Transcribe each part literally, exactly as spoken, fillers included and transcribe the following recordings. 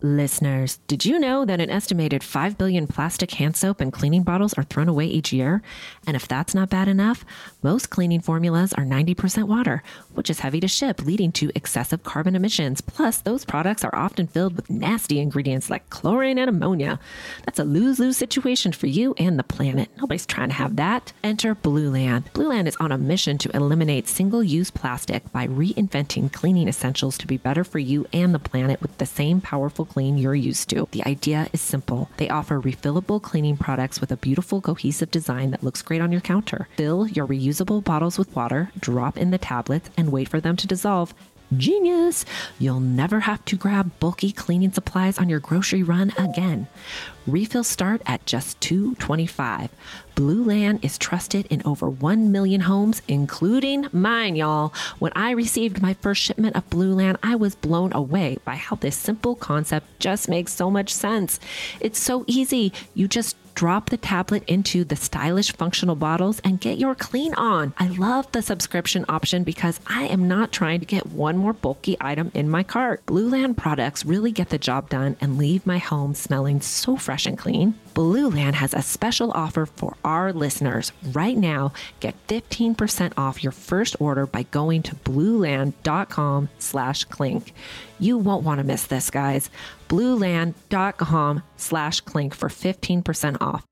Listeners, did you know that an estimated five billion plastic hand soap and cleaning bottles are thrown away each year? And if that's not bad enough, most cleaning formulas are ninety percent water, which is heavy to ship, leading to excessive carbon emissions. Plus, those products are often filled with nasty ingredients like chlorine and ammonia. That's a lose-lose situation for you and the planet. Nobody's trying to have that. Enter Blueland. Blueland is on a mission to eliminate single-use plastic by reinventing cleaning essentials to be better for you and the planet with the same powerful clean you're used to. The idea is simple. They offer refillable cleaning products with a beautiful cohesive design that looks great on your counter. Fill your reusable bottles with water, drop in the tablets, and wait for them to dissolve. Genius! You'll never have to grab bulky cleaning supplies on your grocery run again. Refills start at just two dollars and twenty-five cents. Blueland is trusted in over one million homes, including mine, y'all. When I received my first shipment of Blueland, I was blown away by how this simple concept just makes so much sense. It's so easy. You just drop the tablet into the stylish functional bottles and get your clean on. I love the subscription option because I am not trying to get one more bulky item in my cart. Blueland products really get the job done and leave my home smelling so fresh and clean. Blueland has a special offer for our listeners. Right now, get fifteen percent off your first order by going to blueland.com slash clink. You won't want to miss this, guys. blueland.com slash clink for fifteen percent off.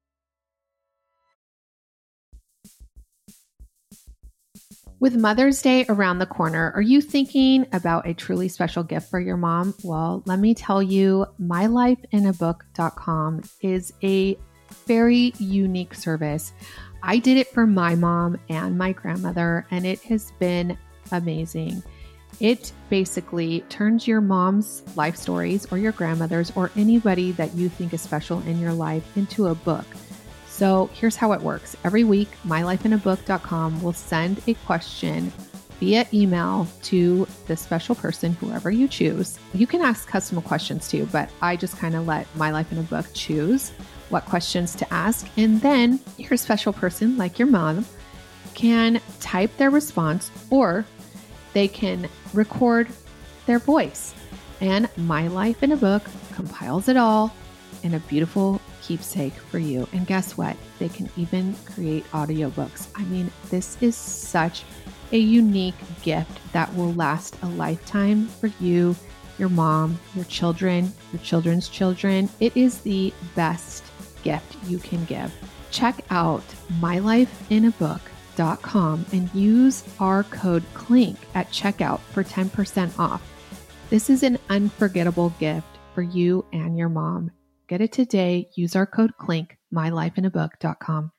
With Mother's Day around the corner, are you thinking about a truly special gift for your mom? Well, let me tell you, my life in a book dot com is a very unique service. I did it for my mom and my grandmother, and it has been amazing. It basically turns your mom's life stories or your grandmother's or anybody that you think is special in your life into a book. So here's how it works. Every week, my life in a book dot com will send a question via email to the special person, whoever you choose. You can ask custom questions too, but I just kind of let My Life in a Book choose what questions to ask. And then your special person, like your mom, can type their response or they can record their voice. And My Life in a Book compiles it all in a beautiful keepsake for you. And guess what? They can even create audiobooks. I mean, this is such a unique gift that will last a lifetime for you, your mom, your children, your children's children. It is the best gift you can give. Check out my life in a book dot com and use our code CLINK at checkout for ten percent off. This is an unforgettable gift for you and your mom. Get it today. Use our code CLINK, my life in a book dot com.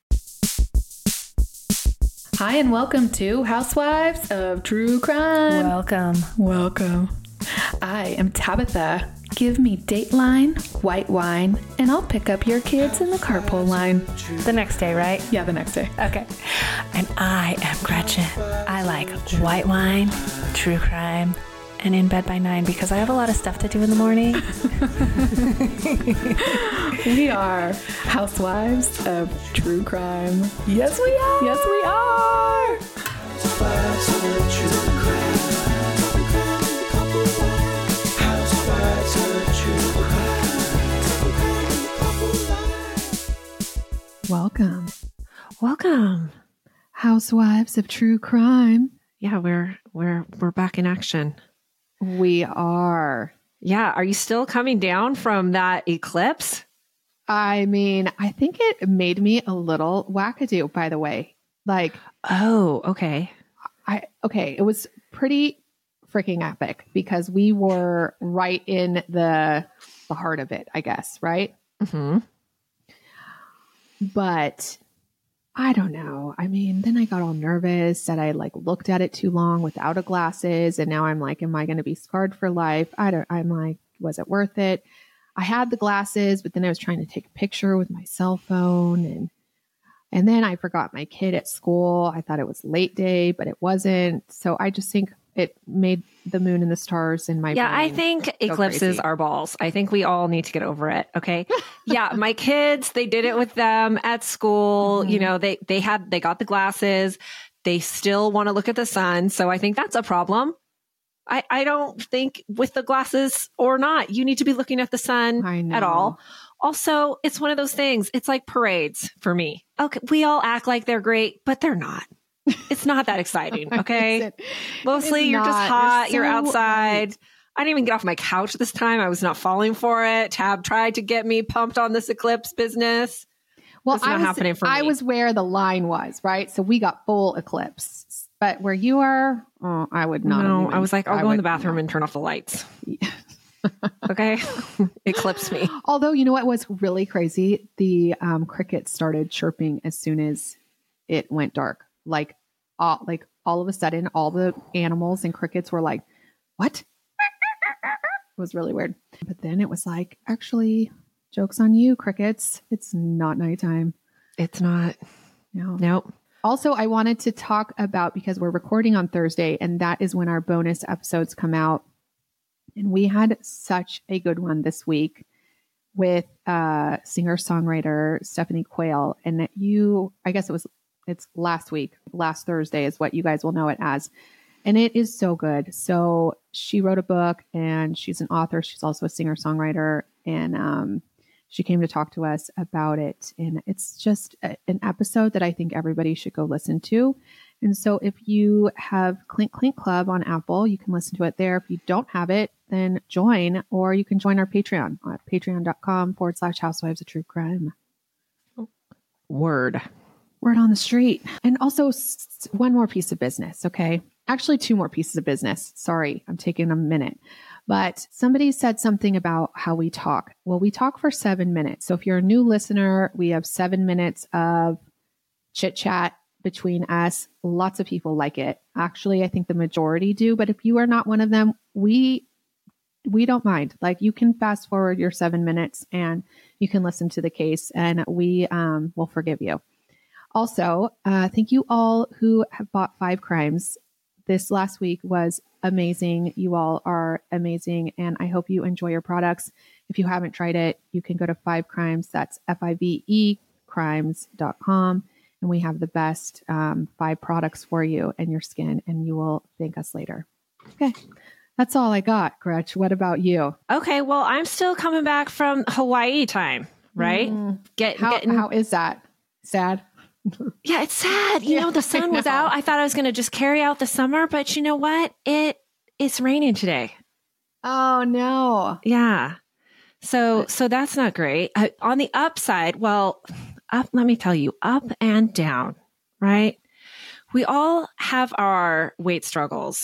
Hi, and welcome to Housewives of True Crime. Welcome. Welcome. I am Tabitha. Give me Dateline, white wine, and I'll pick up your kids in the carpool line. The next day, right? Yeah, the next day. Okay. And I am Gretchen. I like white wine, true crime, and in bed by nine because I have a lot of stuff to do in the morning. We are Housewives of True Crime. Yes, we are. Yes, we are. Housewives of True Crime. Housewives of True Crime. Welcome. Welcome. Housewives of True Crime. Yeah, we're we're we're back in action. We are. Yeah. Are you still coming down from that eclipse? I mean, I think it made me a little wackadoo, by the way. Like, oh, okay. I, okay. It was pretty freaking epic because we were right in the, the heart of it, I guess. Right. Mm-hmm. But I don't know. I mean, then I got all nervous that I like looked at it too long without a glasses. And now I'm like, am I going to be scarred for life? I don't, I'm like, was it worth it? I had the glasses, but then I was trying to take a picture with my cell phone and, and then I forgot my kid at school. I thought it was late day, but it wasn't. So I just think it made the moon and the stars in my yeah, brain. I think eclipses crazy. are balls. I think we all need to get over it. Okay. Yeah. My kids, they did it with them at school. Mm-hmm. You know, they, they had, they got the glasses. They still want to look at the sun. So I think that's a problem. I, I don't think with the glasses or not, you need to be looking at the sun I know. at all. Also, it's one of those things. It's like parades for me. Okay. We all act like they're great, but they're not. It's not that exciting. Okay. It, Mostly you're not. just hot. You're You're, so outside. right. I didn't even get off my couch this time. I was not falling for it. Tab tried to get me pumped on this eclipse business. Well, It's I not was, happening for I me. was where the line was, right? So we got full eclipse. But where you are, oh, I would not. No, even, I was like, I'll I go in would the bathroom not. and turn off the lights. Okay. Eclipse me. Although, you know what was really crazy? The um, crickets started chirping as soon as it went dark. Like, all, like all of a sudden, all the animals and crickets were like, what? It was really weird. But then it was like, actually, joke's on you, crickets. It's not nighttime. It's not. No. Nope. Also, I wanted to talk about, because we're recording on Thursday, and that is when our bonus episodes come out. And we had such a good one this week with uh, singer-songwriter Stephanie Quayle. And that you, I guess it was, it's last week, last Thursday is what you guys will know it as. And it is so good. So she wrote a book and she's an author. She's also a singer-songwriter. And um, she came to talk to us about it. And it's just a, an episode that I think everybody should go listen to. And so if you have Clink Clink Club on Apple, you can listen to it there. If you don't have it, then join, or you can join our Patreon at patreon.com forward slash housewives of true crime. Word. Word on the street. And also s- one more piece of business. Okay. Actually, two more pieces of business. Sorry, I'm taking a minute. But somebody said something about how we talk. Well, we talk for seven minutes. So if you're a new listener, we have seven minutes of chit chat between us. Lots of people like it. Actually, I think the majority do. But if you are not one of them, we we don't mind. Like, you can fast forward your seven minutes and you can listen to the case, and we um, will forgive you. Also, uh, thank you all who have bought Five Crimes. This last week was amazing. You all are amazing, and I hope you enjoy your products. If you haven't tried it, you can go to Five Crimes. That's F I V E crimes dot com. And we have the best um, five products for you and your skin, and you will thank us later. Okay. That's all I got, Gretch. What about you? Okay. Well, I'm still coming back from Hawaii time, right? Mm. Get, How, getting, how is that? Sad? yeah, it's sad. You Yeah, know, the sun I was know. out. I thought I was going to just carry out the summer, but you know what? It It's raining today. Oh, no. Yeah. So, so that's not great. Uh, on the upside, well, up, let me tell you, up and down, right? We all have our weight struggles.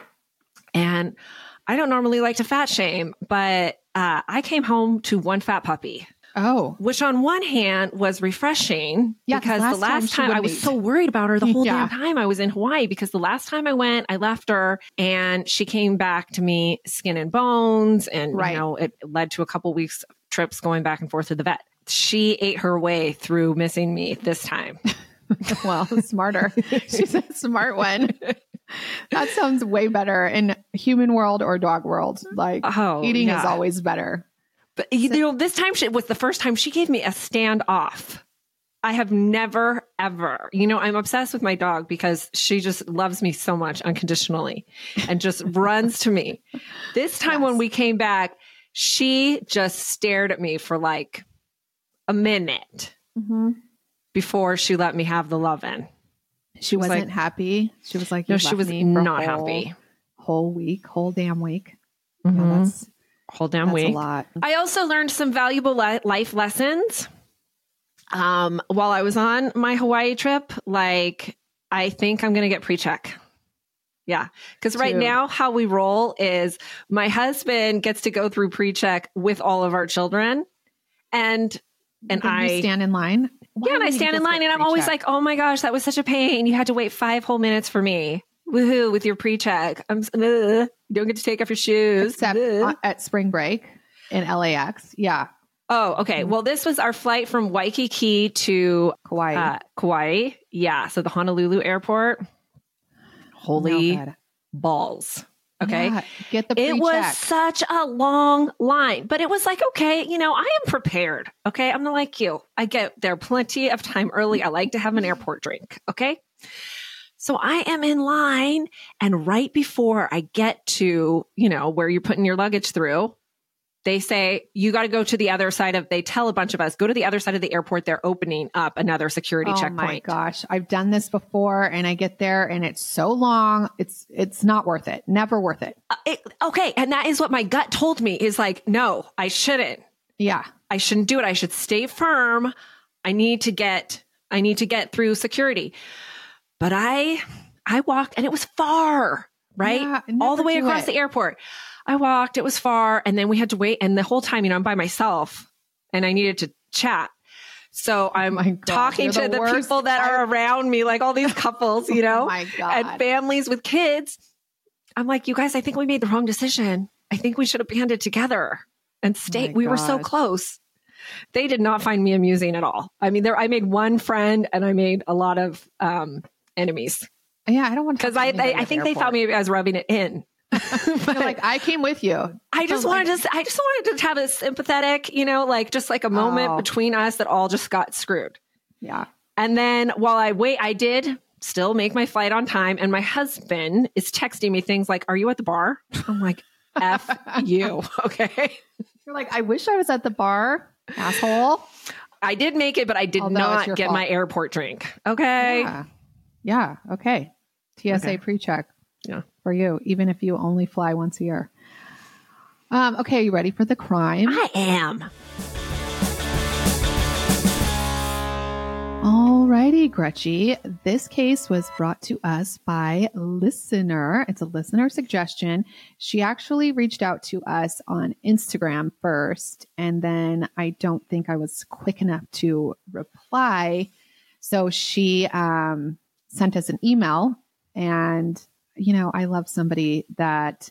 And I don't normally like to fat shame, but uh, I came home to one fat puppy, Oh, which on one hand was refreshing Yeah, 'cause because last the last time she time, I wouldn't was eat. so worried about her the whole Yeah. damn time I was in Hawaii, because the last time I went, I left her and she came back to me skin and bones. And, Right. you know, it led to a couple weeks trips going back and forth to the vet. She ate her way through missing me this time. well, smarter. She's a smart one. That sounds way better in human world or dog world. Like, Oh, eating is yeah. always better. But you know, this time she, was the first time she gave me a standoff. I have never, ever, you know, I'm obsessed with my dog because she just loves me so much unconditionally and just runs to me. This time Yes. when we came back, she just stared at me for like a minute Mm-hmm. before she let me have the lovin'. She was wasn't like- happy. She was like, No, "You she left was me for a not whole- happy. Whole week, whole damn week. Yeah, Mhm. that's Whole damn that's week. a lot. I also learned some valuable li- life lessons um, while I was on my Hawaii trip. Like, I think I'm going to get pre-check. Yeah. Because right Two. now, how we roll is my husband gets to go through pre-check with all of our children. And and Did I you stand in line. Why yeah, and I would you stand in just line get and I'm always pre-check? like, oh my gosh, that was such a pain. You had to wait five whole minutes for me. Woohoo, with your pre-check. I'm ugh, you don't get to take off your shoes. except Ugh. uh, at spring break in L A X. Yeah, Oh, okay. Well, this was our flight from Waikiki to Kauai. uh, Kauai. Yeah. So the Honolulu airport. Holy No good. balls. Okay. Yeah, get the It pre-check. was such a long line, but it was like, okay, you know, I am prepared. Okay. I'm not like you. I get there plenty of time early. I like to have an airport drink. Okay. So I am in line, and right before I get to, you know, where you're putting your luggage through, they say, you got to go to the other side of, they tell a bunch of us, go to the other side of the airport. They're opening up another security oh checkpoint. Oh my gosh. I've done this before and I get there and it's so long. It's, it's not worth it. Never worth it. Uh, it. Okay. And that is what my gut told me is like, no, I shouldn't. Yeah. I shouldn't do it. I should stay firm. I need to get, I need to get through security. But I, I walked and it was far, right? Yeah, all the way across it. the airport. I walked, it was far, and then we had to wait. And the whole time, you know, I'm by myself and I needed to chat. So I'm oh God, talking to the, the people that are around me, like all these couples, you know, oh my God. and families with kids. I'm like, you guys, I think we made the wrong decision. I think we should have banded together and stayed. Oh we gosh. were so close. They did not find me amusing at all. I mean, there, I made one friend and I made a lot of um, enemies. Yeah, I don't want to. Because I, I, I think they thought maybe I was rubbing it in. But like, I came with you. I just so wanted like, to, I just wanted to have a sympathetic, you know, like just like a moment oh. between us that all just got screwed. Yeah. And then while I wait, I did still make my flight on time. And my husband is texting me things like, are you at the bar? I'm like, F you. Okay. You're like, I wish I was at the bar, asshole. I did make it, but I did Although not get fault. my airport drink. Okay. Yeah. yeah okay. T S A okay. pre-check. Yeah. For you, even if you only fly once a year. Um, okay, you ready for the crime? I am. Alrighty, Gretchy. This case was brought to us by listener. It's a listener suggestion. She actually reached out to us on Instagram first, and then I don't think I was quick enough to reply. So she um, sent us an email, and you know, I love somebody that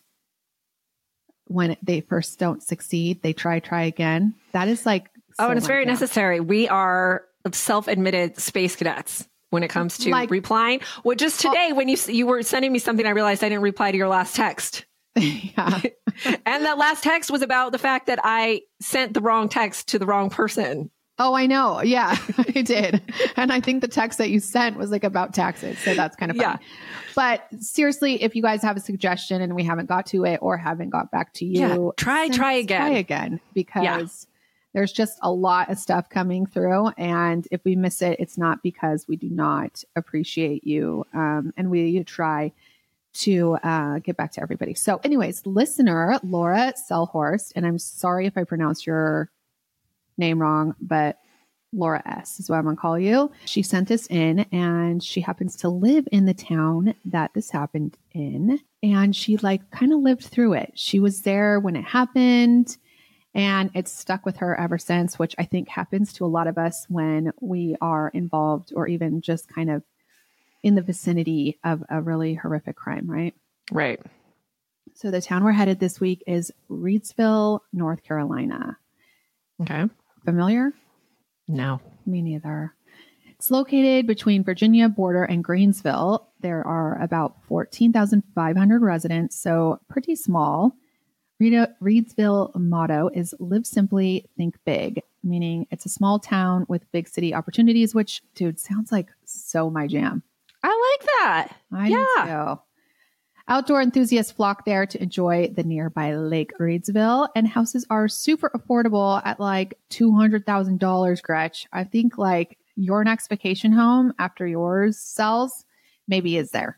when they first don't succeed, they try, try again. That is like, oh, so and it's very down. necessary. We are self-admitted space cadets when it comes to like, replying. Well, just today well, when you you were sending me something, I realized I didn't reply to your last text. Yeah. And that last text was about the fact that I sent the wrong text to the wrong person. Oh, I know. Yeah, I did. And I think the text that you sent was like about taxes. So that's kind of funny. Yeah. But seriously, if you guys have a suggestion and we haven't got to it or haven't got back to you, yeah, try, try again. Try again because yeah. there's just a lot of stuff coming through. And if we miss it, it's not because we do not appreciate you. Um, and we try to uh, get back to everybody. So anyways, listener, Laura Selhorst, and I'm sorry if I pronounced your name wrong, but Laura S is what I'm going to call you. She sent this in and she happens to live in the town that this happened in. And she like kind of lived through it. She was there when it happened and it's stuck with her ever since, which I think happens to a lot of us when we are involved or even just kind of in the vicinity of a really horrific crime, right? Right. So the town we're headed this week is Reidsville, North Carolina. Okay. Familiar? No. Me neither. It's located between Virginia border and Greensville. There are about fourteen thousand five hundred residents, so pretty small. Rita, Reidsville motto is live simply, think big, meaning it's a small town with big city opportunities, which, dude, sounds like so my jam. I like that. I yeah. do too. Outdoor enthusiasts flock there to enjoy the nearby Lake Reidsville, and houses are super affordable at like two hundred thousand dollars, Gretch. I think like your next vacation home after yours sells maybe is there.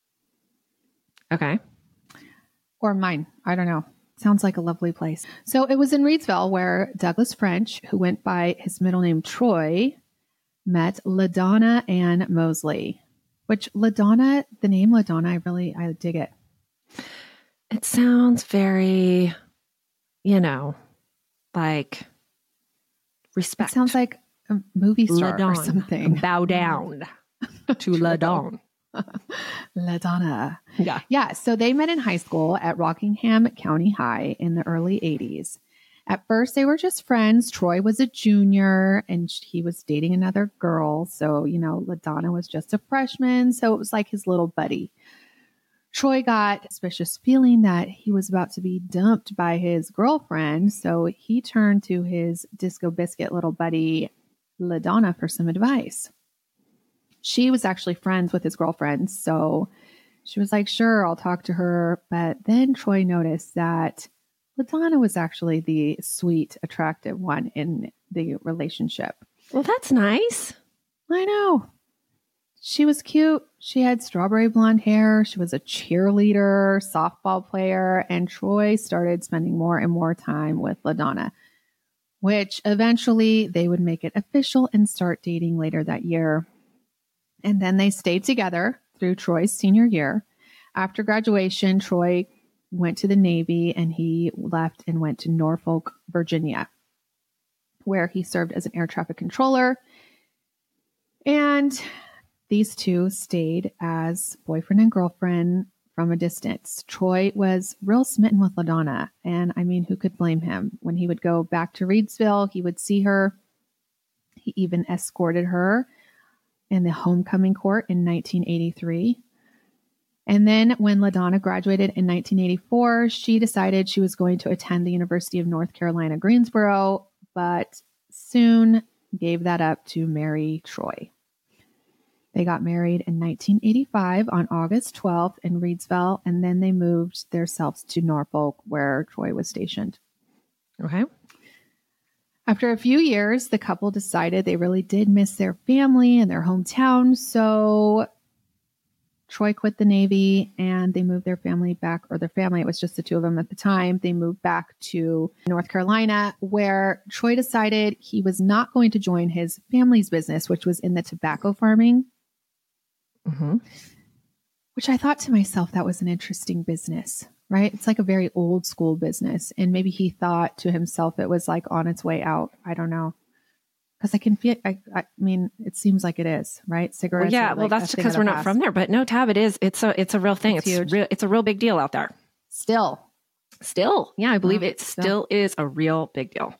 Okay. Or mine. I don't know. Sounds like a lovely place. So it was in Reidsville where Douglas French, who went by his middle name Troy, met LaDonna Ann Mosley. Which LaDonna, the name LaDonna, I really, I dig it. It sounds very, you know, like respect. It sounds like a movie star LaDonna. or something. Bow down to LaDonna. LaDonna. Yeah. Yeah. So they met in high school at Rockingham County High in the early eighties. At first, they were just friends. Troy was a junior and he was dating another girl. So, you know, LaDonna was just a freshman. So it was like his little buddy. Troy got a suspicious feeling that he was about to be dumped by his girlfriend. So he turned to his disco biscuit little buddy, LaDonna, for some advice. She was actually friends with his girlfriend. So she was like, sure, I'll talk to her. But then Troy noticed that LaDonna was actually the sweet, attractive one in the relationship. Well, that's nice. I know. She was cute. She had strawberry blonde hair. She was a cheerleader, softball player, and Troy started spending more and more time with LaDonna, which eventually they would make it official and start dating later that year. And then they stayed together through Troy's senior year. After graduation, Troy went to the Navy and he left and went to Norfolk, Virginia, where he served as an air traffic controller. And these two stayed as boyfriend and girlfriend from a distance. Troy was real smitten with LaDonna. And I mean, who could blame him? When he would go back to Reidsville, he would see her. He even escorted her in the homecoming court in nineteen eighty-three. And then when LaDonna graduated in nineteen eighty-four, she decided she was going to attend the University of North Carolina, Greensboro, but soon gave that up to marry Troy. They got married in nineteen eighty-five on August twelfth in Reidsville, and then they moved themselves to Norfolk, where Troy was stationed. Okay. After a few years, the couple decided they really did miss their family and their hometown, so Troy quit the Navy and they moved their family back, or their family, it was just the two of them at the time. They moved back to North Carolina, where Troy decided he was not going to join his family's business, which was in the tobacco farming. Mm-hmm. Which I thought to myself, that was an interesting business, right? It's like a very old school business. And maybe he thought to himself it was like on its way out. I don't know. Because I can feel, I, I mean, it seems like it is, right? Cigarettes. Well, yeah, like well, that's because we're not past. from there. But no, Tab, it is. It's a, it's a real thing. It's, It's it's huge. real. It's a real big deal out there. Still. Still, yeah, I believe Oh, it still. still is a real big deal.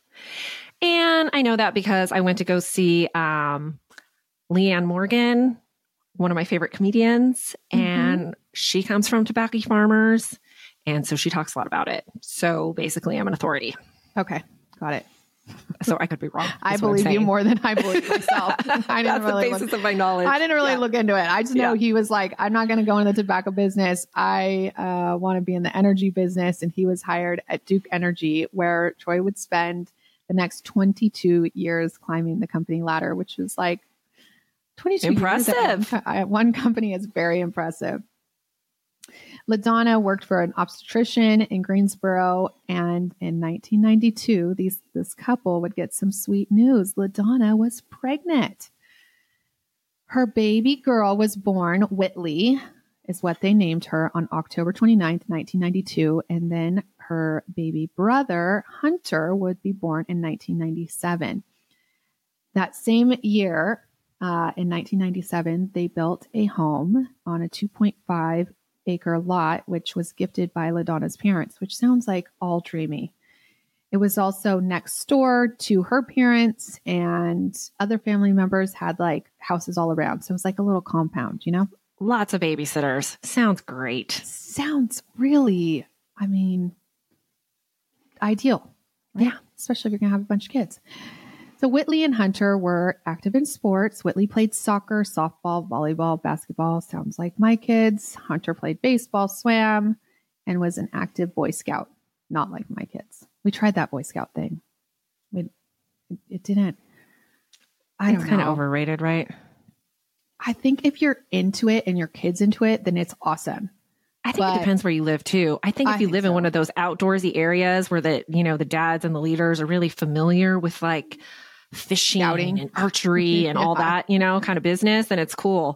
And I know that because I went to go see um, Leanne Morgan, one of my favorite comedians, Mhm. and she comes from tobacco farmers. And so she talks a lot about it. So basically, I'm an authority. Okay. Got it. So I could be wrong. I is what I'm believe you saying. more than I believe myself. I didn't That's really the basis look, of my knowledge. I didn't really Yeah. look into it. I just know Yeah. he was like, I'm not going to go into the tobacco business. I uh, want to be in the energy business. And he was hired at Duke Energy, where Troy would spend the next twenty-two years climbing the company ladder, which was like twenty-two Impressive. years at, at one company is very impressive. LaDonna worked for an obstetrician in Greensboro, and in nineteen ninety-two, these this couple would get some sweet news. LaDonna was pregnant. Her baby girl was born, Whitley, is what they named her, on October twenty-ninth, nineteen ninety-two, and then her baby brother, Hunter, would be born in nineteen ninety-seven. That same year, uh, in nineteen ninety-seven, they built a home on a two point five acre lot, which was gifted by LaDonna's parents, which sounds like all dreamy. It was also next door to her parents, and other family members had like houses all around. So it was like a little compound, you know? Lots of babysitters. Sounds great. Sounds really, I mean, ideal. Right? Yeah. Especially if you're going to have a bunch of kids. So Whitley and Hunter were active in sports. Whitley played soccer, softball, volleyball, basketball. Sounds like my kids. Hunter played baseball, swam, and was an active Boy Scout. Not like my kids. We tried that Boy Scout thing. We, it didn't. I It's don't kind of know. overrated, right? I think if you're into it and your kid's into it, then it's awesome. I think But- it depends where you live too. I think if I you think live in so. one of those outdoorsy areas where the, you know, the dads and the leaders are really familiar with like fishing Scouting. and archery and all Yeah. that, you know, kind of business, then it's cool.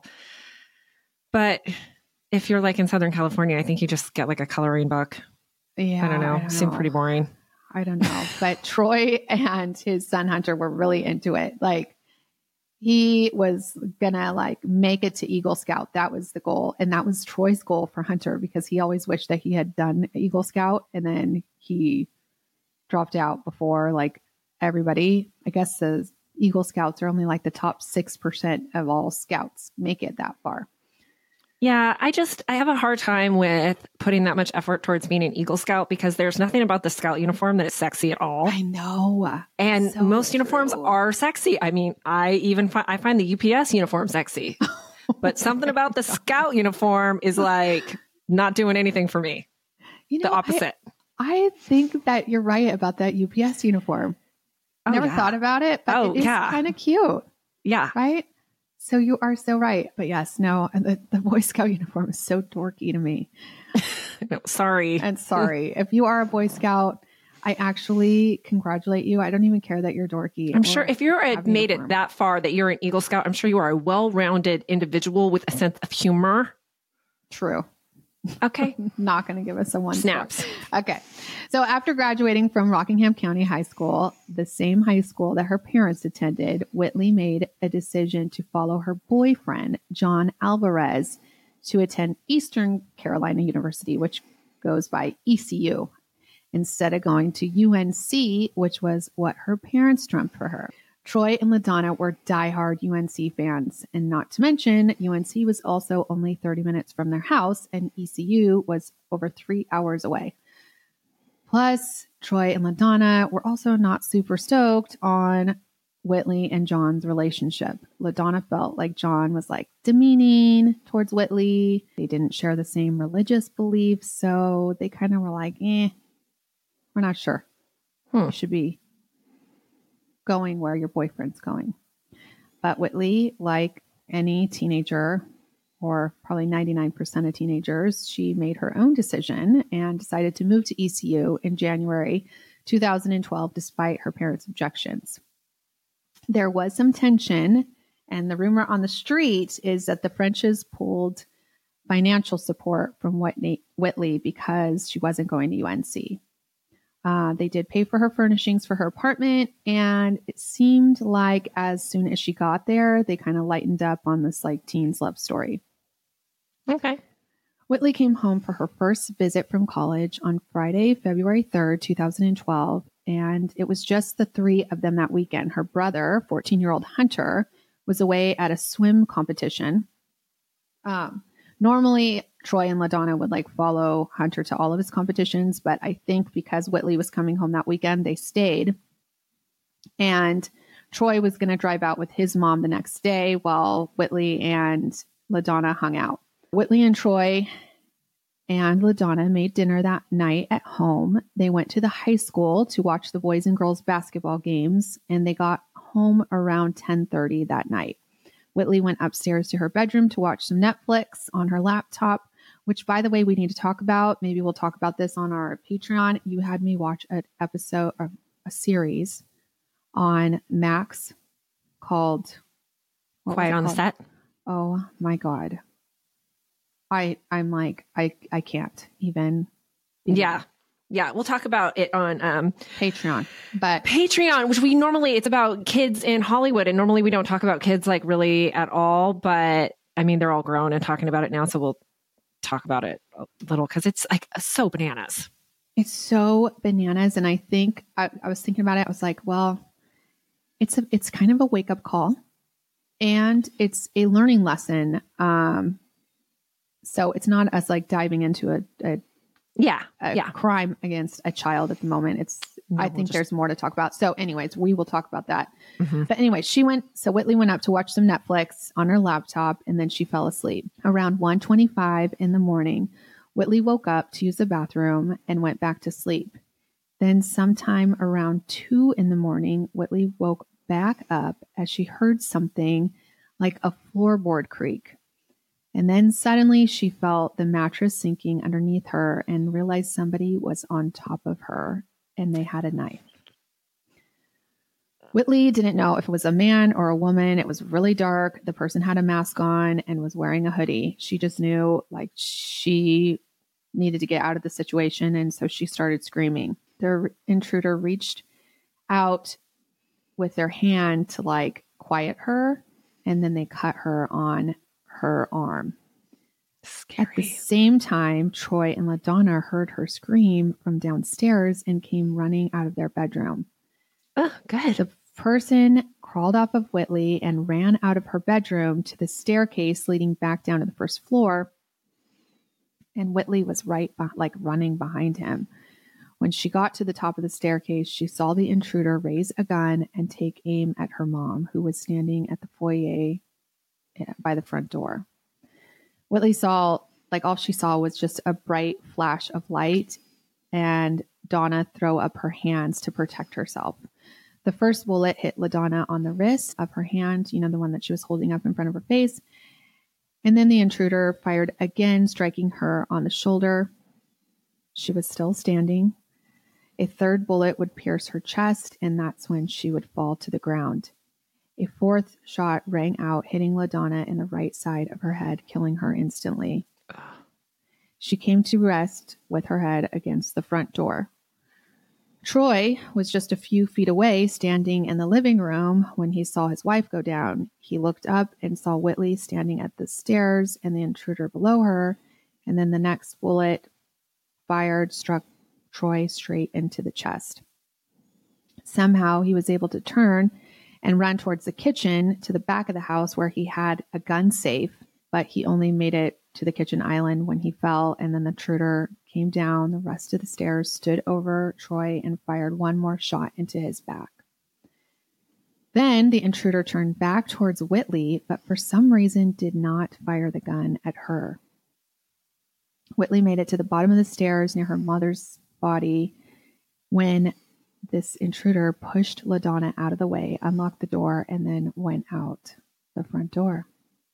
But if you're like in Southern California, I think you just get like a coloring book. Yeah, I don't know. Seemed pretty boring. I don't know. But Troy and his son Hunter were really into it. Like he was gonna like make it to Eagle Scout. That was the goal. And that was Troy's goal for Hunter, because he always wished that he had done Eagle Scout, and then he dropped out before like everybody. I guess the Eagle Scouts are only like the top six percent of all scouts make it that far. Yeah, I just, I have a hard time with putting that much effort towards being an Eagle Scout because there's nothing about the Scout uniform that is sexy at all. I know. And So most true. uniforms are sexy. I mean, I even find, I find the U P S uniform sexy, but something about the Scout uniform is like not doing anything for me. You know, the opposite. I, I think that you're right about that U P S uniform. Oh, Never yeah. thought about it, but Oh, it is yeah. kind of cute. Yeah. Right? So you are so right. But yes, no, the, the Boy Scout uniform is so dorky to me. No, sorry. And sorry, if you are a Boy Scout, I actually congratulate you. I don't even care that you're dorky. I'm sure if you're a, have a made uniform. it that far that you're an Eagle Scout, I'm sure you are a well-rounded individual with a sense of humor. True. Okay. Not going to give us a one. Snaps. Star. Okay. So after graduating from Rockingham County High School, the same high school that her parents attended, Whitley made a decision to follow her boyfriend, John Alvarez, to attend Eastern Carolina University, which goes by E C U, instead of going to U N C, which was what her parents dreamt for her. Troy and LaDonna were diehard U N C fans, and not to mention, U N C was also only thirty minutes from their house, and E C U was over three hours away. Plus, Troy and LaDonna were also not super stoked on Whitley and John's relationship. LaDonna felt like John was like demeaning towards Whitley. They didn't share the same religious beliefs, so they kind of were like, eh, we're not sure. Hmm. You should be going where your boyfriend's going. But Whitley, like any teenager, or probably ninety-nine percent of teenagers, she made her own decision and decided to move to E C U in January two thousand twelve, despite her parents' objections. There was some tension, and the rumor on the street is that the Frenches pulled financial support from Whitney, Whitley because she wasn't going to U N C. Uh, they did pay for her furnishings for her apartment, and it seemed like as soon as she got there, they kind of lightened up on this like teens love story. Okay. Whitley came home for her first visit from college on Friday, February third, two thousand twelve, and it was just the three of them that weekend. Her brother, fourteen-year-old Hunter, was away at a swim competition. Um, normally, Troy and LaDonna would like follow Hunter to all of his competitions, but I think because Whitley was coming home that weekend, they stayed. And Troy was going to drive out with his mom the next day while Whitley and LaDonna hung out. Whitley and Troy and LaDonna made dinner that night at home. They went to the high school to watch the boys and girls basketball games, and they got home around ten thirty that night. Whitley went upstairs to her bedroom to watch some Netflix on her laptop, which, by the way, we need to talk about. Maybe we'll talk about this on our Patreon. You had me watch an episode of a series on Max called Quiet on the Set. Oh my God. I, I'm like, I, I can't even. Yeah. Yeah. We'll talk about it on um, Patreon, but Patreon, which we normally, it's about kids in Hollywood. And normally we don't talk about kids like really at all. But I mean, they're all grown and talking about it now. So we'll talk about it a little because it's like so bananas. It's so bananas. And I think I, I was thinking about it. I was like, well, it's a, it's kind of a wake up call, and it's a learning lesson. Um, so it's not us like diving into a, a Yeah. a yeah. crime against a child at the moment. It's, No, I we'll think just- there's more to talk about. So anyways, we will talk about that. Mhm. But anyway, she went, so Whitley went up to watch some Netflix on her laptop, and then she fell asleep. Around one twenty-five in the morning, Whitley woke up to use the bathroom and went back to sleep. Then sometime around two in the morning, Whitley woke back up as she heard something like a floorboard creak. And then suddenly she felt the mattress sinking underneath her and realized somebody was on top of her and they had a knife. Whitley didn't know if it was a man or a woman. It was really dark. The person had a mask on and was wearing a hoodie. She just knew like she needed to get out of the situation. And so she started screaming. The intruder reached out with their hand to like quiet her. And then they cut her on her arm. Scary. At the same time, Troy and LaDonna heard her scream from downstairs and came running out of their bedroom. Oh, good. The person crawled off of Whitley and ran out of her bedroom to the staircase leading back down to the first floor. and Whitley was right, be- like running behind him. When she got to the top of the staircase, she saw the intruder raise a gun and take aim at her mom, who was standing at the foyer by the front door. Whitley saw, like all she saw was just a bright flash of light and Donna throw up her hands to protect herself. The first bullet hit LaDonna on the wrist of her hand, you know, the one that she was holding up in front of her face. And then the intruder fired again, striking her on the shoulder. She was still standing. A third bullet would pierce her chest, and that's when she would fall to the ground. A fourth shot rang out, hitting LaDonna in the right side of her head, killing her instantly. She came to rest with her head against the front door. Troy was just a few feet away, standing in the living room when he saw his wife go down. He looked up and saw Whitley standing at the stairs and the intruder below her. And then the next bullet fired struck Troy straight into the chest. Somehow he was able to turn and run towards the kitchen to the back of the house where he had a gun safe, but he only made it to the kitchen island when he fell, and then the intruder came down the rest of the stairs, stood over Troy, and fired one more shot into his back. Then the intruder turned back towards Whitley, but for some reason did not fire the gun at her. Whitley made it to the bottom of the stairs near her mother's body when this intruder pushed LaDonna out of the way, unlocked the door, and then went out the front door.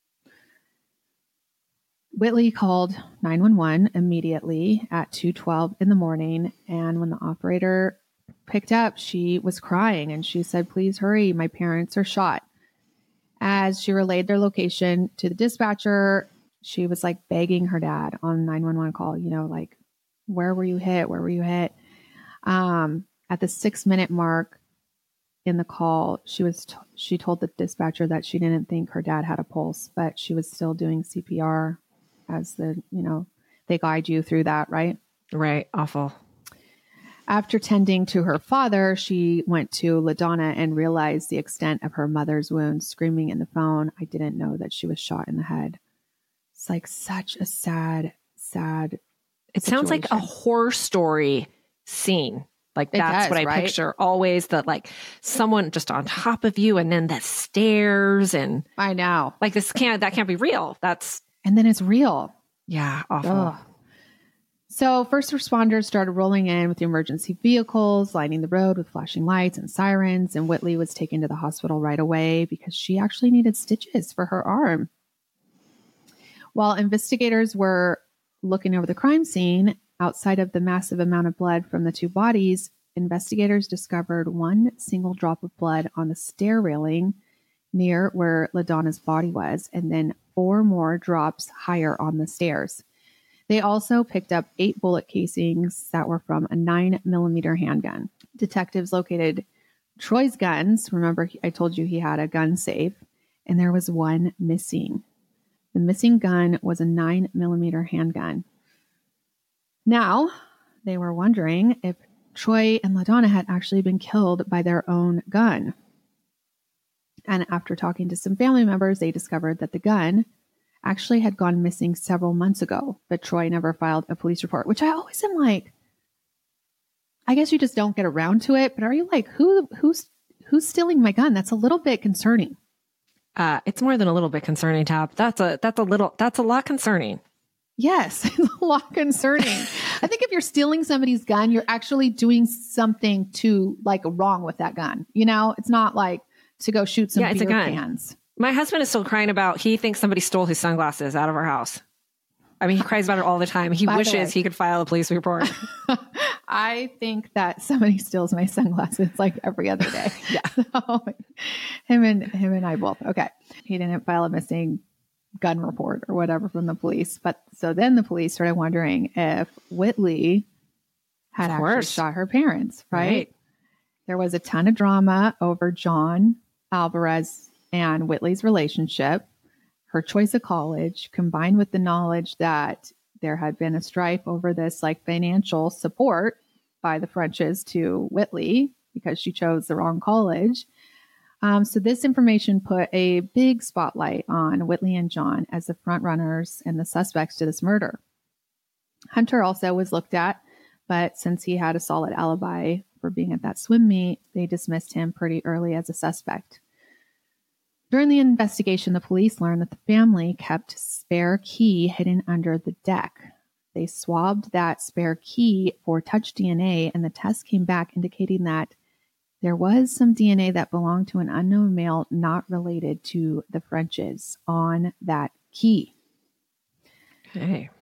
Whitley called nine one one immediately at two twelve in the morning, and when the operator picked up, she was crying and she said, "Please hurry, my parents are shot." As she relayed their location to the dispatcher, she was like begging her dad on nine one one call, you know, like, where were you hit? Where were you hit? Um, at the six minute mark in the call, she was t- she told the dispatcher that she didn't think her dad had a pulse, but she was still doing C P R as the, you know, they guide you through that, right? Right. Awful. After tending to her father, she went to LaDonna and realized the extent of her mother's wounds, screaming in the phone, "I didn't know that she was shot in the head." It's like such a sad, sad It situation. sounds like a horror story scene. Like It that's does, what I right? picture always, that like someone just on top of you and then the stairs and I know. like this can't, that can't be real. That's, And then it's real. yeah, awful. Ugh. So first responders started rolling in with the emergency vehicles, lining the road with flashing lights and sirens. And Whitley was taken to the hospital right away because she actually needed stitches for her arm. While investigators were looking over the crime scene, outside of the massive amount of blood from the two bodies, investigators discovered one single drop of blood on the stair railing near where LaDonna's body was, and then four more drops higher on the stairs. They also picked up eight bullet casings that were from a nine millimeter handgun. Detectives located Troy's guns. Remember, I told you he had a gun safe, and there was one missing. The missing gun was a nine millimeter handgun. Now, they were wondering if Troy and LaDonna had actually been killed by their own gun. And after talking to some family members, they discovered that the gun actually had gone missing several months ago, but Troy never filed a police report, which I always am like, I guess you just don't get around to it. But are you like, who, who's, who's stealing my gun? That's a little bit concerning. Uh, it's more than a little bit concerning, Tab. That's a, that's a little, that's a lot concerning. Yes, it's a lot concerning. I think if you're stealing somebody's gun, you're actually doing something to like wrong with that gun. You know, it's not like to go shoot some Yeah, it's a beer gun. cans. My husband is still crying about, he thinks somebody stole his sunglasses out of our house. I mean, he cries about it all the time. He By the wishes way. he could file a police report. I think that somebody steals my sunglasses like every other day. Yeah. So, him and him and I both. Okay. He didn't file a missing gun report or whatever from the police. But so then the police started wondering if Whitley had Of actually course. shot her parents, right? Right. There was a ton of drama over John Alvarez and Whitley's relationship, her choice of college, combined with the knowledge that there had been a strife over this like financial support by the Frenches to Whitley because she chose the wrong college. Um, so this information put a big spotlight on Whitley and John as the front runners and the suspects to this murder. Hunter also was looked at, but since he had a solid alibi for being at that swim meet, they dismissed him pretty early as a suspect. During the investigation, the police learned that the family kept a spare key hidden under the deck. They swabbed that spare key for touch D N A, and the test came back indicating that there was some D N A that belonged to an unknown male not related to the Frenches on that key. Hey.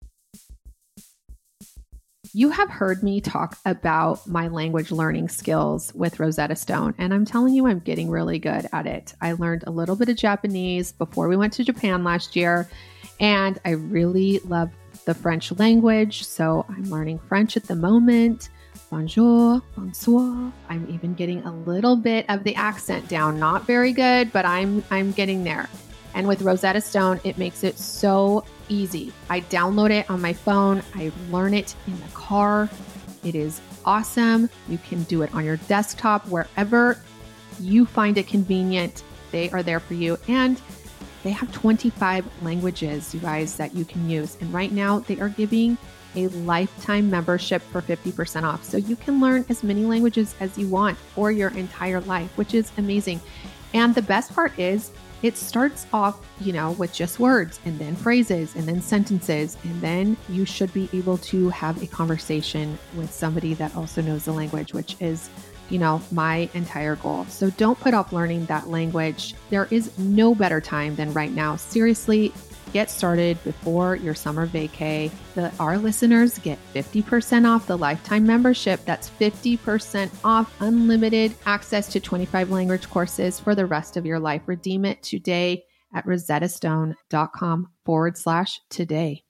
You have heard me talk about my language learning skills with Rosetta Stone, and I'm telling you, I'm getting really good at it. I learned a little bit of Japanese before we went to Japan last year, and I really love the French language, so I'm learning French at the moment. Bonjour, bonsoir. I'm even getting a little bit of the accent down. Not very good, but I'm I'm getting there. And with Rosetta Stone, it makes it so easy. I download it on my phone. I learn it in the car. It is awesome. You can do it on your desktop, wherever you find it convenient. They are there for you. And they have twenty-five languages, you guys, that you can use. And right now they are giving a lifetime membership for fifty percent off. So you can learn as many languages as you want for your entire life, which is amazing. And the best part is it starts off, you know, with just words and then phrases and then sentences. And then you should be able to have a conversation with somebody that also knows the language, which is, you know, my entire goal. So don't put off learning that language. There is no better time than right now. Seriously, get started before your summer vacay. The, our listeners get fifty percent off the lifetime membership. That's fifty percent off unlimited access to twenty-five language courses for the rest of your life. Redeem it today at rosettastone.com forward slash today.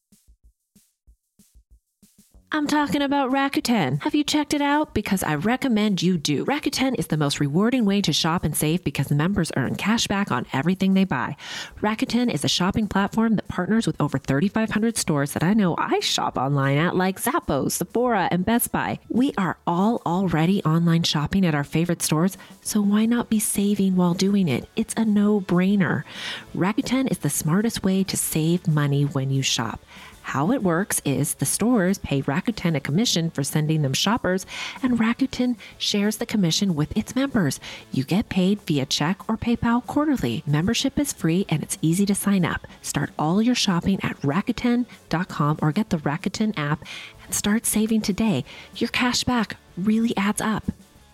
I'm talking about Rakuten. Have you checked it out? Because I recommend you do. Rakuten is the most rewarding way to shop and save because the members earn cash back on everything they buy. Rakuten is a shopping platform that partners with over thirty-five hundred stores that I know I shop online at, like Zappos, Sephora, and Best Buy. We are all already online shopping at our favorite stores, so why not be saving while doing it? It's a no-brainer. Rakuten is the smartest way to save money when you shop. How it works is the stores pay Rakuten a commission for sending them shoppers, and Rakuten shares the commission with its members. You get paid via check or PayPal quarterly. Membership is free and it's easy to sign up. Start all your shopping at Rakuten dot com or get the Rakuten app and start saving today. Your cash back really adds up.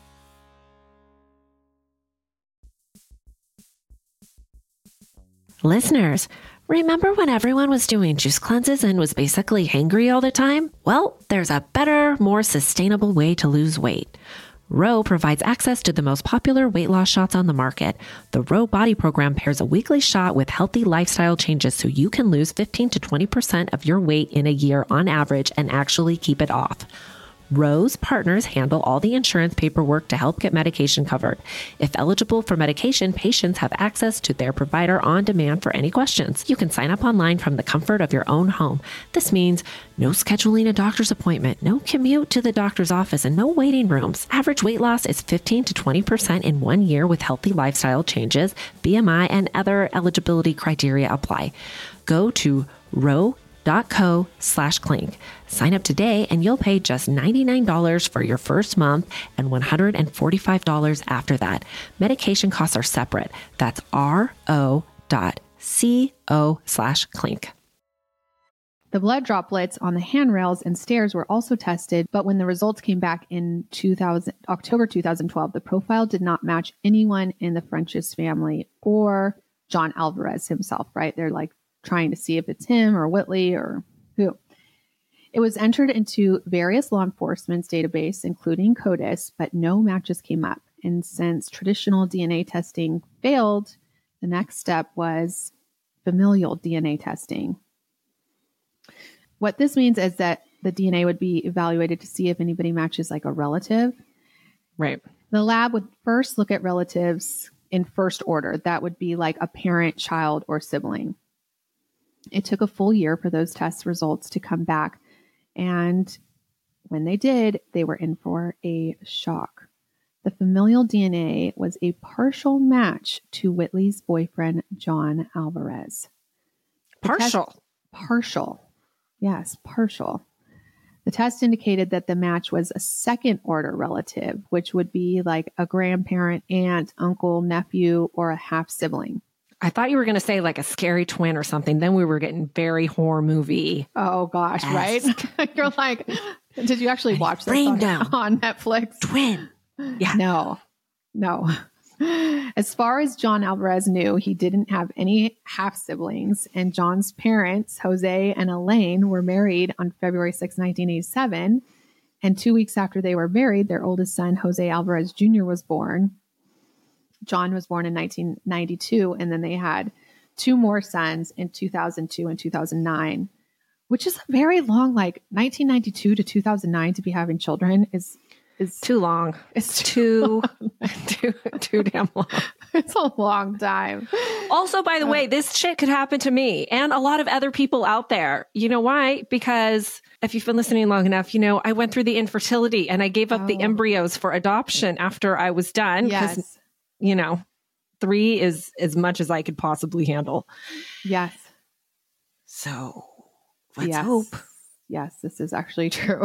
Listeners, remember when everyone was doing juice cleanses and was basically hangry all the time? Well, there's a better, more sustainable way to lose weight. Ro provides access to the most popular weight loss shots on the market. The Ro Body Program pairs a weekly shot with healthy lifestyle changes so you can lose fifteen to twenty percent of your weight in a year on average and actually keep it off. Ro's partners handle all the insurance paperwork to help get medication covered. If eligible for medication, patients have access to their provider on demand for any questions. You can sign up online from the comfort of your own home. This means no scheduling a doctor's appointment, no commute to the doctor's office, and no waiting rooms. Average weight loss is fifteen to twenty percent in one year with healthy lifestyle changes. B M I and other eligibility criteria apply. Go to Ro dot co slash clink. Sign up today and you'll pay just ninety-nine dollars for your first month and one hundred forty-five dollars after that. Medication costs are separate. That's ro dot co slash clink. The blood droplets on the handrails and stairs were also tested, but when the results came back in two thousand, October two thousand twelve, the profile did not match anyone in the French's family or John Alvarez himself, right? They're like trying to see if it's him or Whitley or who. It was entered into various law enforcement's database, including CODIS, but no matches came up. And since traditional D N A testing failed, the next step was familial D N A testing. What this means is that the D N A would be evaluated to see if anybody matches like a relative. Right. The lab would first look at relatives in first order. That would be like a parent, child, or sibling. It took a full year for those test results to come back. And when they did, they were in for a shock. The familial D N A was a partial match to Whitley's boyfriend, John Alvarez. Partial. Partial. Yes, partial. The test indicated that the match was a second order relative, which would be like a grandparent, aunt, uncle, nephew, or a half sibling. I thought you were going to say like a scary twin or something. Then we were getting very horror movie. Oh gosh, right? You're like, did you actually watch this Brain on, down. on Netflix? Twin. Yeah. No, no. As far as John Alvarez knew, he didn't have any half siblings, and John's parents, Jose and Elaine, were married on February sixth, nineteen eighty-seven. And two weeks after they were married, their oldest son, Jose Alvarez Junior, was born. John was born in nineteen ninety-two, and then they had two more sons in two thousand two and two thousand nine, which is a very long, like nineteen ninety-two to two thousand nine to be having children is is too long. It's too, too, too damn long. It's a long time. Also, by the uh, way, this shit could happen to me and a lot of other people out there. You know why? Because if you've been listening long enough, you know, I went through the infertility and I gave up oh. the embryos for adoption after I was done. Yes. You know, three is as much as I could possibly handle. Yes. So let's yes. hope. Yes, this is actually true.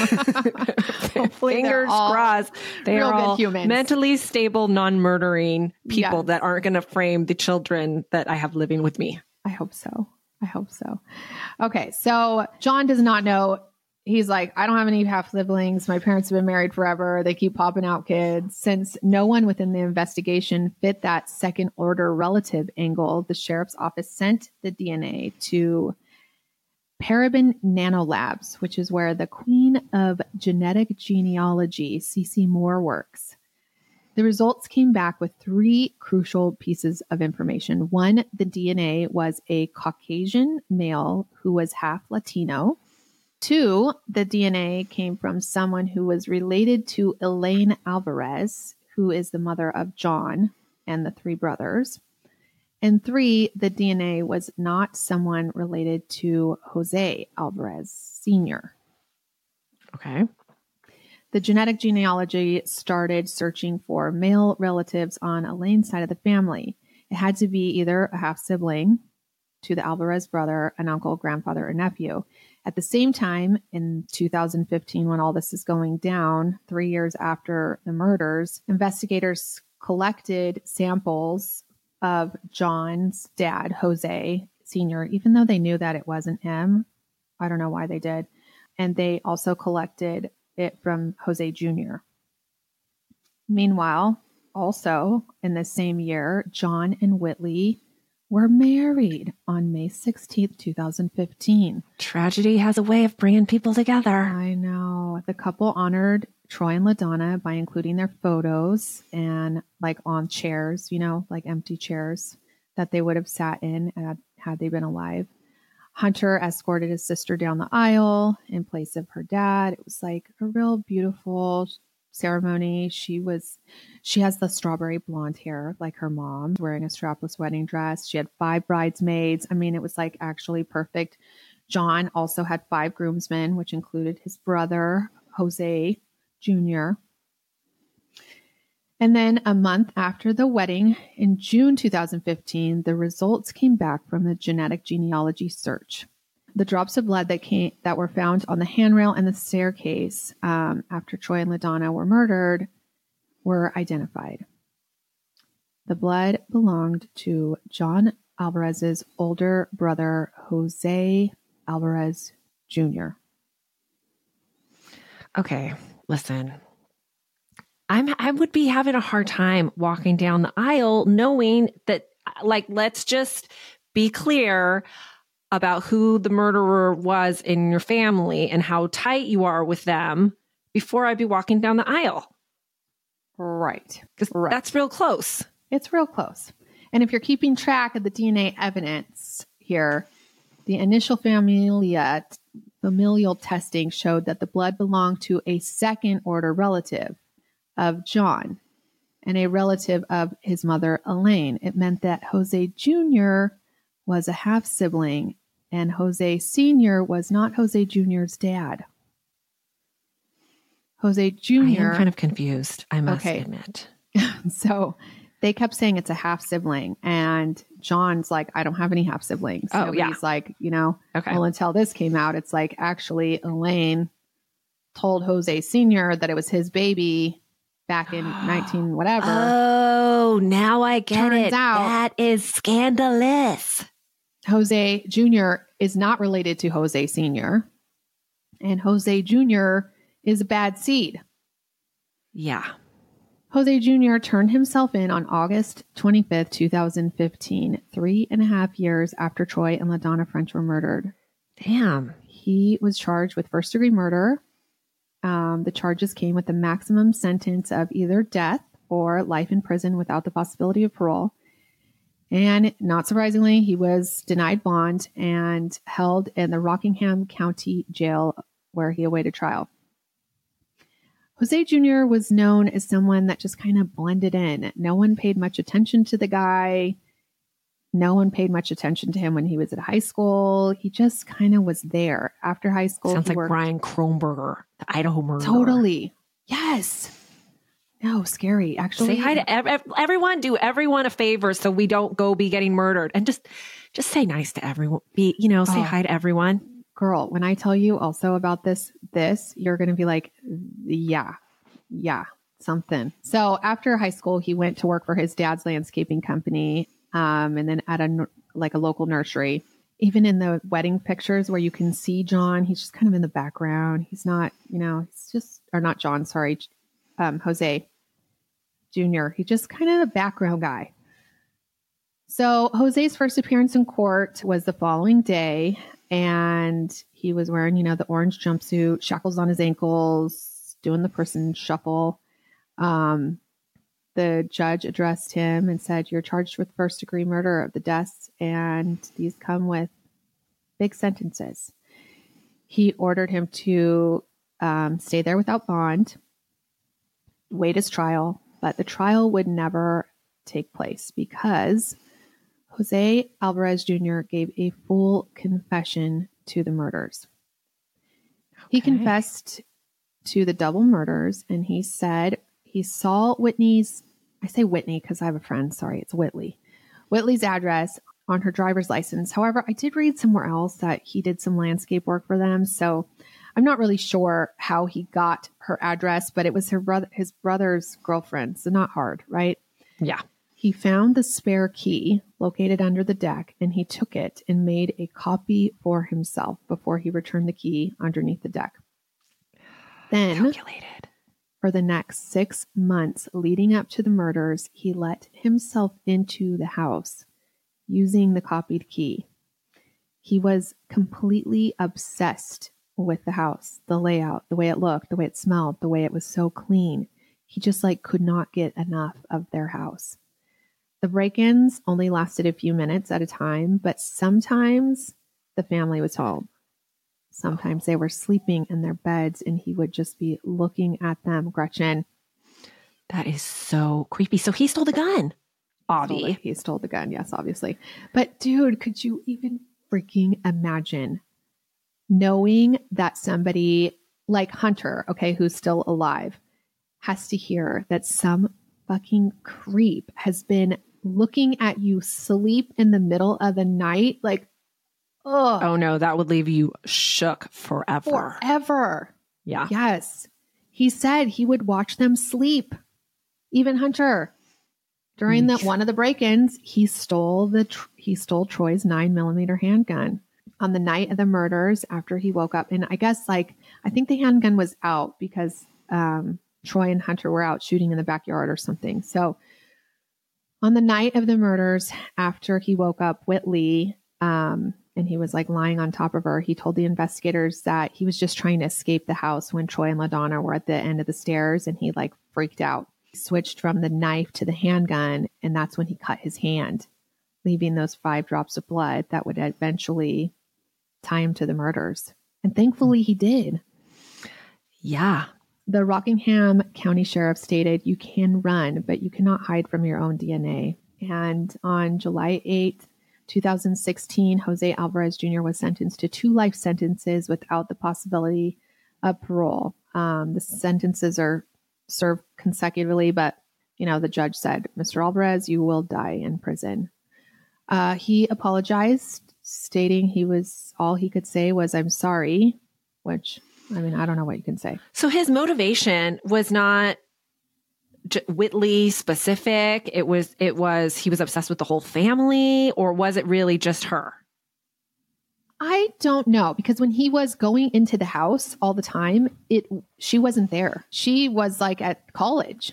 Fingers crossed. They are all humans. Mentally stable, non-murdering people yes. that aren't going to frame the children that I have living with me. I hope so. I hope so. Okay, so John does not know. He's like, I don't have any half siblings. My parents have been married forever. They keep popping out kids. Since no one within the investigation fit that second order relative angle, the sheriff's office sent the D N A to Parabon Nanolabs, which is where the queen of genetic genealogy, C C Moore, works. The results came back with three crucial pieces of information. One, the D N A was a Caucasian male who was half Latino. Two, the D N A came from someone who was related to Elaine Alvarez, who is the mother of John and the three brothers. And three, the D N A was not someone related to Jose Alvarez Senior Okay. The genetic genealogy started searching for male relatives on Elaine's side of the family. It had to be either a half-sibling to the Alvarez brother, an uncle, grandfather, or nephew. At the same time, in two thousand fifteen, when all this is going down, three years after the murders, investigators collected samples of John's dad, Jose Senior, even though they knew that it wasn't him. I don't know why they did. And they also collected it from Jose Junior Meanwhile, also in the same year, John and Whitley were married on May sixteenth, twenty fifteen. Tragedy has a way of bringing people together. I know. The couple honored Troy and LaDonna by including their photos and like on chairs, you know, like empty chairs that they would have sat in had, had they been alive. Hunter escorted his sister down the aisle in place of her dad. It was like a real beautiful ceremony. She was, she has the strawberry blonde hair like her mom, wearing a strapless wedding dress. She had five bridesmaids. I mean, it was like actually perfect. John also had five groomsmen, which included his brother, Jose Junior And then a month after the wedding, in June two thousand fifteen, the results came back from the genetic genealogy search. The drops of blood that came that were found on the handrail and the staircase um, after Troy and LaDonna were murdered were identified. The blood belonged to John Alvarez's older brother, Jose Alvarez Junior Okay, listen. I'm, I would be having a hard time walking down the aisle knowing that, like, let's just be clear about who the murderer was in your family and how tight you are with them before I'd be walking down the aisle. Right. Because right. that's real close. It's real close. And if you're keeping track of the D N A evidence here, the initial familia, familial testing showed that the blood belonged to a second order relative of John and a relative of his mother, Elaine. It meant that Jose Junior was a half sibling and Jose Senior was not Jose Junior's dad. Jose Junior I am kind of confused, I must okay. admit. So they kept saying it's a half sibling, and John's like, I don't have any half siblings. Oh, so yeah. He's like, you know, okay. well, until this came out, it's like actually Elaine told Jose Senior that it was his baby back in nineteen whatever. Oh, now I get Turns it. out- That is scandalous. Jose Junior is not related to Jose Senior And Jose Junior is a bad seed. Yeah. Jose Junior turned himself in on August twenty-fifth, twenty fifteen, three and a half years after Troy and LaDonna French were murdered. Damn. He was charged with first degree murder. Um, the charges came with a maximum sentence of either death or life in prison without the possibility of parole. And not surprisingly, he was denied bond and held in the Rockingham County Jail where he awaited trial. Jose Junior was known as someone that just kind of blended in. No one paid much attention to the guy. No one paid much attention to him when he was at high school. He just kind of was there. After high school, Sounds he like worked- Brian Kronberger, the Idaho murderer. Totally. Yes. No, scary. Actually, Say hi to ev- ev- everyone. Do everyone a favor so we don't go be getting murdered, and just just say nice to everyone. Be you know, say Oh. hi to everyone. girl, when I tell you also about this, this, you're going to be like, yeah, yeah, something. So after high school, he went to work for his dad's landscaping company. Um, and then at a, like a local nursery. Even in the wedding pictures where you can see John, he's just kind of in the background. He's not, you know, he's just, or not John, sorry, um, Jose Junior He's just kind of a background guy. So Jose's first appearance in court was the following day, and he was wearing, you know, the orange jumpsuit, shackles on his ankles, doing the person shuffle. Um, the judge addressed him and said, "You're charged with first degree murder of the deaths, and these come with big sentences." He ordered him to um, stay there without bond, wait his trial, but the trial would never take place because Jose Alvarez Junior gave a full confession to the murders. Okay. He confessed to the double murders, and he said he saw Whitney's, I say Whitney because I have a friend, sorry, it's Whitley, Whitley's address on her driver's license. However, I did read somewhere else that he did some landscape work for them, so I'm not really sure how he got her address, but it was her brother, his brother's girlfriend, so not hard, right? Yeah. He found the spare key located under the deck, and he took it and made a copy for himself before he returned the key underneath the deck. Then, calculated. For the next six months leading up to the murders, he let himself into the house using the copied key. He was completely obsessed with the house, the layout, the way it looked, the way it smelled, the way it was so clean. He just like could not get enough of their house. The break-ins only lasted a few minutes at a time, but sometimes the family was home. Sometimes they were sleeping in their beds and he would just be looking at them. Gretchen. That is so creepy. So he stole the gun. Obvi. He stole the gun. Yes, obviously. But dude, could you even freaking imagine knowing that somebody like Hunter, okay, who's still alive, has to hear that some fucking creep has been looking at you sleep in the middle of the night? Like, ugh. Oh no, that would leave you shook forever. Forever. Yeah. Yes. He said he would watch them sleep. Even Hunter. During the one of the break-ins, he stole the tr- he stole Troy's nine millimeter handgun on the night of the murders after he woke up. And I guess like I think the handgun was out because um, Troy and Hunter were out shooting in the backyard or something. So on the night of the murders, after he woke up Whitley, um, and he was like lying on top of her, he told the investigators that he was just trying to escape the house when Troy and LaDonna were at the end of the stairs, and he like freaked out. He switched from the knife to the handgun, and that's when he cut his hand, leaving those five drops of blood that would eventually tie him to the murders. And thankfully he did. Yeah. The Rockingham County Sheriff stated, "You can run, but you cannot hide from your own D N A." And on July eighth, twenty sixteen, Jose Alvarez Junior was sentenced to two life sentences without the possibility of parole. Um, the sentences are served consecutively, but, you know, the judge said, "Mister Alvarez, you will die in prison." Uh, he apologized, stating he was, all he could say was, "I'm sorry," which I mean, I don't know what you can say. So his motivation was not J- Whitley specific. It was, it was, he was obsessed with the whole family, or was it really just her? I don't know, because when he was going into the house all the time, it, she wasn't there. She was like at college.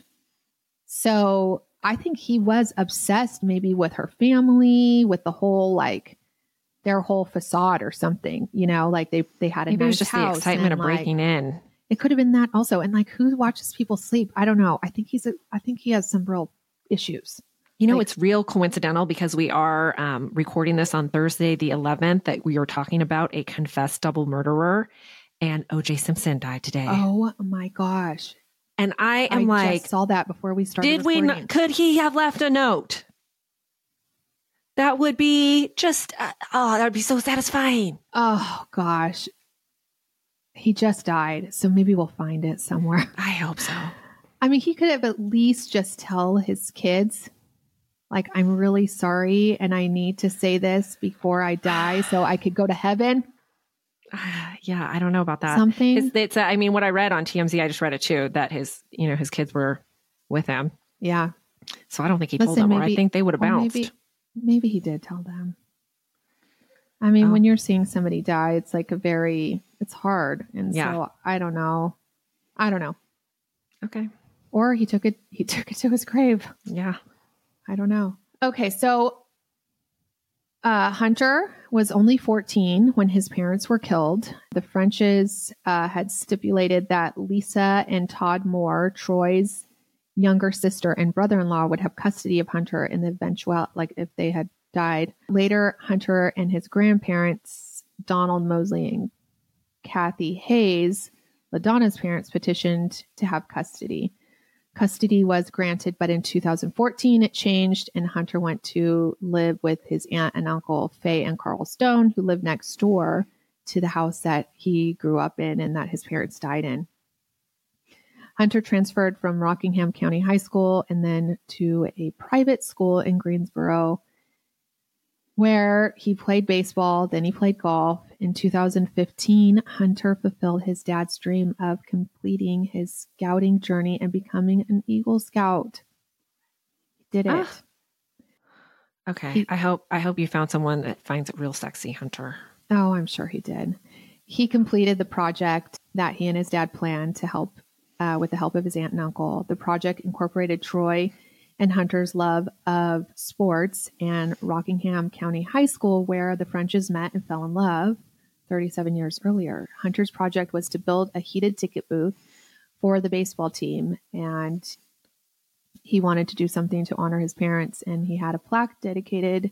So I think he was obsessed maybe with her family, with the whole, like their whole facade or something, you know, like they, they had a Maybe nice it was just house the excitement and, of breaking like, in. It could have been that also. And like, who watches people sleep? I don't know. I think he's a, I think he has some real issues. You know, Like- it's real coincidental because we are um, recording this on Thursday, the eleventh, that we are talking about a confessed double murderer, and O J Simpson died today. Oh my gosh. And I am I like, just saw that before we started. did we, recording. not, could he have left a note? That would be just, uh, oh, that would be so satisfying. Oh gosh. He just died. So maybe we'll find it somewhere. I hope so. I mean, he could have at least just tell his kids, like, I'm really sorry and I need to say this before I die so I could go to heaven. Uh, yeah, I don't know about that. Something. It's, it's uh, I mean, what I read on T M Z, I just read it too, that his, you know, his kids were with him. Yeah. So I don't think he Listen, told them, or maybe- I think they would have or bounced. Maybe, maybe he did tell them. I mean, Oh. when you're seeing somebody die, it's like a very, it's hard. And Yeah. so I don't know. I don't know. Okay. Or he took it, he took it to his grave. Yeah. I don't know. Okay. So uh, Hunter was only fourteen when his parents were killed. The Frenches uh, had stipulated that Lisa and Todd Moore, Troy's younger sister and brother-in-law, would have custody of Hunter in the eventual, like if they had died. Later, Hunter and his grandparents, Donald Mosley and Kathy Hayes, LaDonna's parents, petitioned to have custody. Custody was granted, but in two thousand fourteen, it changed, and Hunter went to live with his aunt and uncle, Faye and Carl Stone, who lived next door to the house that he grew up in and that his parents died in. Hunter transferred from Rockingham County High School and then to a private school in Greensboro, where he played baseball, then he played golf. In two thousand fifteen, Hunter fulfilled his dad's dream of completing his scouting journey and becoming an Eagle Scout. He did it. Ah. Okay. He- I hope, I hope you found someone that finds it real sexy, Hunter. Oh, I'm sure he did. He completed the project that he and his dad planned to help uh, with the help of his aunt and uncle. The project incorporated Troy and Hunter's love of sports and Rockingham County High School, where the Frenches met and fell in love thirty-seven years earlier. Hunter's project was to build a heated ticket booth for the baseball team, and he wanted to do something to honor his parents, and he had a plaque dedicated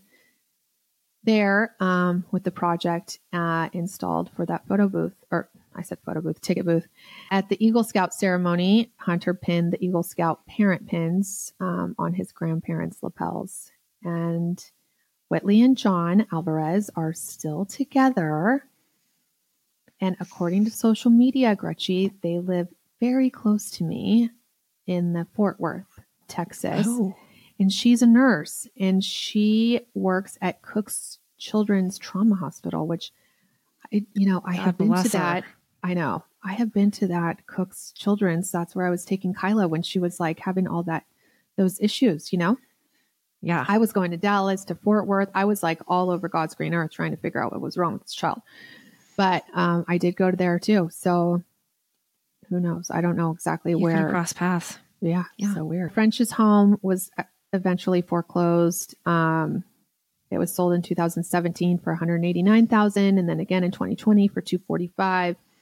there um, with the project uh, installed for that photo booth, or I said photo booth, ticket booth. At the Eagle Scout ceremony, Hunter pinned the Eagle Scout parent pins um, on his grandparents' lapels. And Whitley and John Alvarez are still together. And according to social media, Gretchen, they live very close to me in the Fort Worth, Texas. Oh. And she's a nurse, and she works at Cook's Children's Trauma Hospital, which, I, you know, I God have been to bless her. that. I know. I have been to that Cook's Children's. That's where I was taking Kyla when she was like having all that, those issues, you know? Yeah. I was going to Dallas, to Fort Worth. I was like all over God's green earth trying to figure out what was wrong with this child. But um, I did go to there too. So who knows? I don't know exactly You could where. have crossed paths. Yeah, Yeah. so weird. French's home was eventually foreclosed. Um, it was sold in two thousand seventeen for one hundred eighty-nine thousand dollars, and then again in twenty twenty for two hundred forty-five thousand dollars.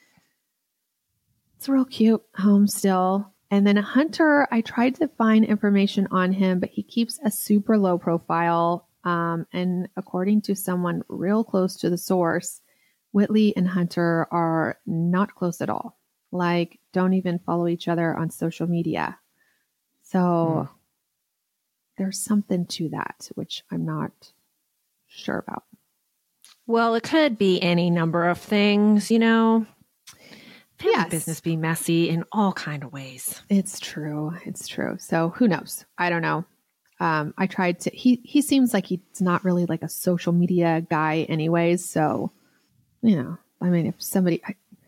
It's a real cute home still. And then Hunter, I tried to find information on him, but he keeps a super low profile. Um, and according to someone real close to the source, Whitley and Hunter are not close at all. Like, don't even follow each other on social media. So Hmm. there's something to that, which I'm not sure about. Well, it could be any number of things, you know. Family Yes. business be messy in all kind of ways. It's true. It's true. So who knows? I don't know. Um, I tried to, he, he seems like he's not really like a social media guy anyways. So, you know, I mean, if somebody, I,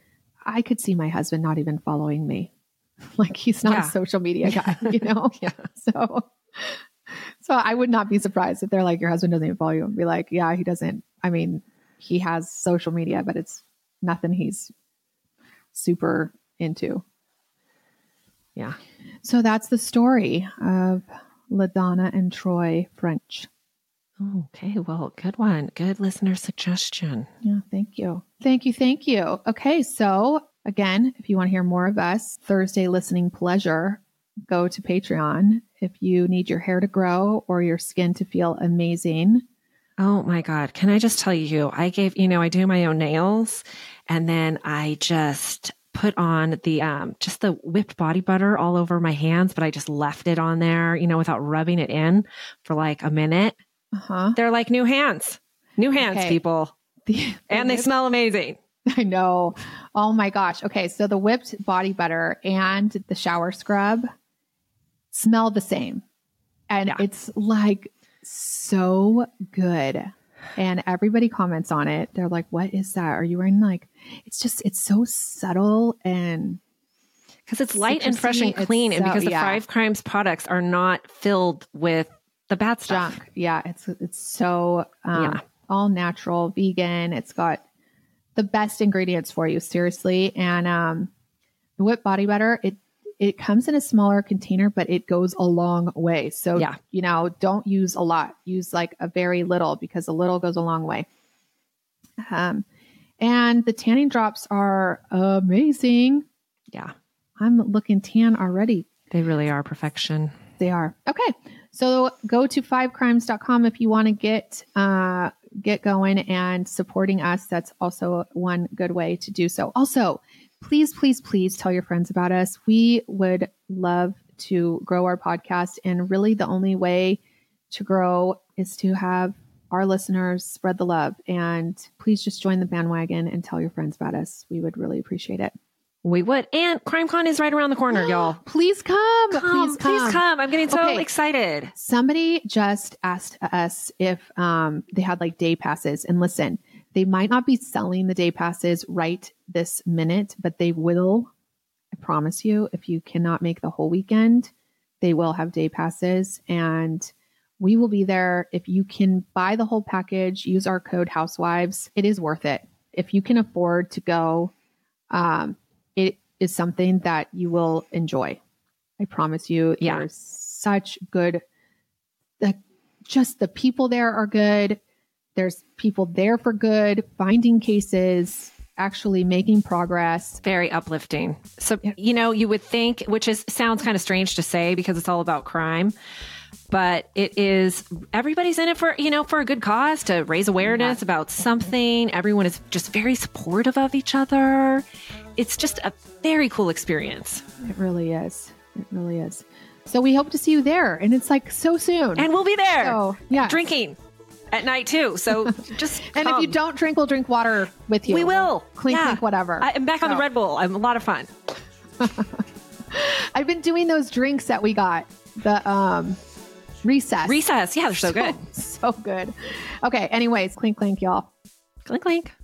I could see my husband not even following me. Like he's not Yeah. a social media guy, you know? Yeah. So, so I would not be surprised if they're like, your husband doesn't even follow you, and be like, yeah, he doesn't. I mean, he has social media, but it's nothing he's super into. Yeah. So that's the story of LaDonna and Troy French. Okay. Well, good one. Good listener suggestion. Yeah. Thank you. Thank you. Thank you. Okay. So again, if you want to hear more of us, Thursday listening pleasure, go to Patreon. If you need your hair to grow or your skin to feel amazing. Oh my God. Can I just tell you, I gave, you know, I do my own nails and then I just put on the, um, just the whipped body butter all over my hands, but I just left it on there, you know, without rubbing it in for like a minute. Uh-huh. They're like new hands, new hands, Okay. people. The, the And they whipped- smell amazing. I know. Oh my gosh. Okay. So the whipped body butter and the shower scrub smell the same. And Yeah. it's like so good. And everybody comments on it. They're like, what is that? Are you wearing like, it's just, it's so subtle and Because it's light and fresh citrusy. and clean. It's And so- because the yeah. Five Crimes products are not filled with the bad stuff. junk. Yeah. It's, it's so, um, Yeah. all natural, vegan. It's got the best ingredients for you. Seriously. And, um, the whipped body butter, it, it comes in a smaller container, but it goes a long way. So, Yeah. you know, don't use a lot, use like a very little because a little goes a long way. Um, and the tanning drops are amazing. Yeah. I'm looking tan already. They really are perfection. They are. Okay. So go to five crimes dot com if you want to get, uh, get going and supporting us. That's also one good way to do so. Also, please, please, please tell your friends about us. We would love to grow our podcast. And really the only way to grow is to have our listeners spread the love. And please just join the bandwagon and tell your friends about us. We would really appreciate it. We would. And CrimeCon is right around the corner, y'all. Please come. Come, please come. Please come. I'm getting so Okay. excited. Somebody just asked us if um, they had like day passes. And listen, they might not be selling the day passes right this minute, but they will. I promise you, if you cannot make the whole weekend, they will have day passes and we will be there. If you can buy the whole package, use our code Housewives. It is worth it. If you can afford to go, um, it is something that you will enjoy. I promise you. Yeah. There's such good, the, just the people there are good. There's people there for good, finding cases, actually making progress. Very uplifting. So, you know, you would think, which is sounds kind of strange to say because it's all about crime, but it is, everybody's in it for, you know, for a good cause, to raise awareness Yeah. about something. Everyone is just very supportive of each other. It's just a very cool experience. It really is. It really is. So we hope to see you there. And it's like so soon. And we'll be there So, yeah. drinking at night too. So just And if you come. don't drink, we'll drink water with you. we will. Clink, Yeah. clink, whatever. I, I'm back on the So, Red Bull. I'm a lot of fun. I've been doing those drinks that we got. The um recess. Recess. Yeah, they're so good. So good. Okay. Anyways, clink, clink, y'all. Clink, clink.